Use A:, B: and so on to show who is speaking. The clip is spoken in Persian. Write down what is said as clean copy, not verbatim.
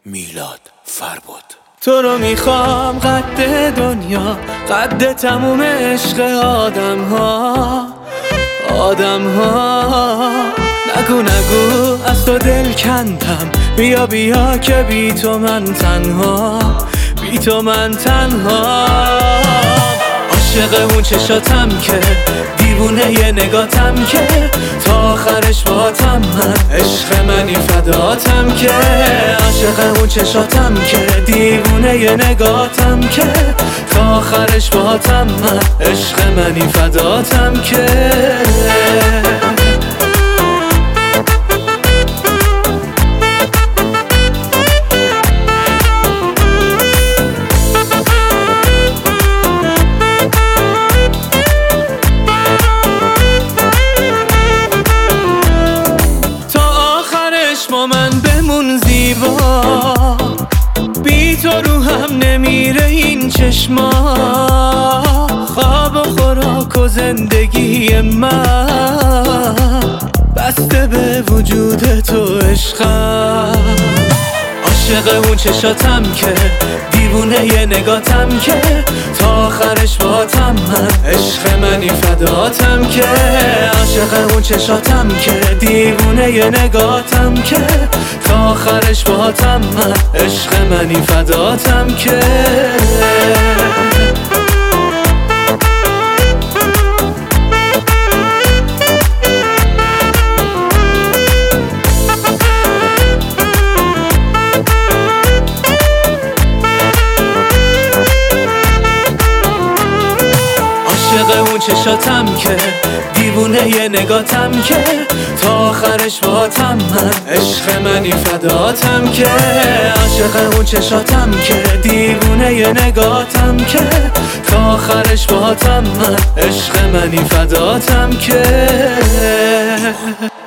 A: میلاد فرباد.
B: تو رو میخوام قد دنیا، قد تموم عشق آدم ها. نگو از تو دل کندم، بیا که بی تو من تنها عاشق اون چشاتم که دیوونه ی نگاتم که تا آخرش باتم من، عشق منی فداتم که عاشق اون چشاتم که دیوونه ی نگاتم که تا آخرش باتم من، عشق منی فداتم که با من بمون زیبا، بی تو روحم نمیره این چشما. خواب و خوراک و زندگی من بسته به وجود تو عشقم. عاشق اون چشاتم که دیوونه ی نگاتم که تا آخرش باتم من، عشق منی فداتم که عاشق اون چشاتم که دیوونه ی نگاتم که تا آخرش باتم من، عشق منی فداتم که عاشق اون چشاتم که دیوونه ی نگاتم که تا آخرش باتم من، عشق منی فداتم که عاشق اون چشاتم که دیوونه ی نگاتم که تا آخرش باتم من، عشق منی فداتم که